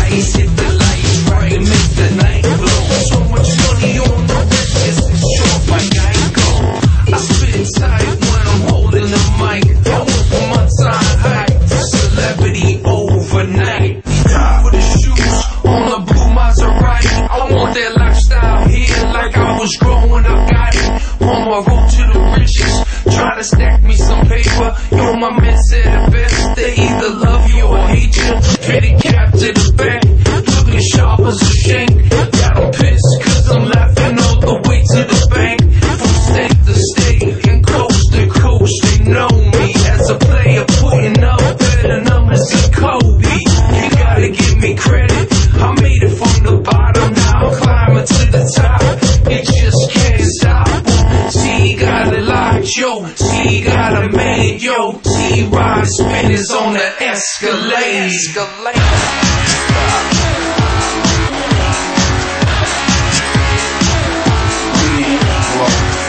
lights, hit the lights right and make the night glow. So much money on the wrist, it's short like Geico. I spit tight when I'm holding the mic. I went from my time high to celebrity overnight. Time for the shoes on the blue Maserati. I want that lifestyle here like I was growing up. Got it on my road to the riches. Try to stack me some paper. Yo, my men said the best. They either love you or hate you. Fitted cap to the back, looking sharp as a shank. Got them pissed cause I'm laughing all the way to the bank. From state to state and coast to coast, they know me as a player putting up better numbers than Kobe. You gotta give me credit. I made it from the bottom, now I'm climbing to the top. It just can't stop. T got it locked, yo. T got a man, yo. T ride spinners on the Escalade.